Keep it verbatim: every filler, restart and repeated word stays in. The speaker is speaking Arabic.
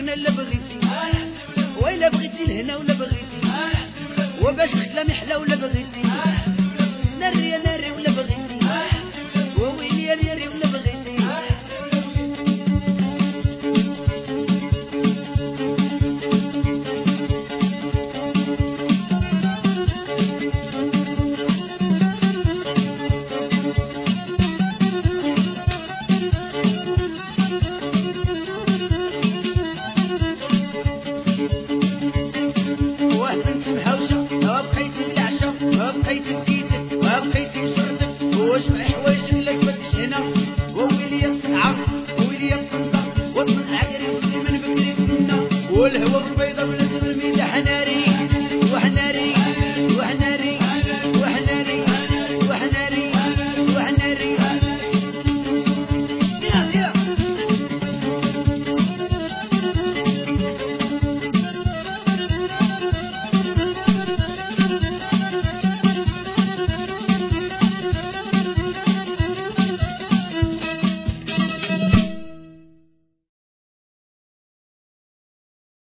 وانا اللي بغيتي ولا بغيتي لهنا ولا بغيتي وباش خدامي حلا ولا بغيتي ناري ناري ولا بغيتي وويلي يا ريري ولا بغيتي بقيت بكيتك ما بقيت بشرتك واش مع حوايج اللي تفكش هنا وويلي يا الصنعة وويلي يا الطنطا والطن عقري وخلي من بكري كنا والهوا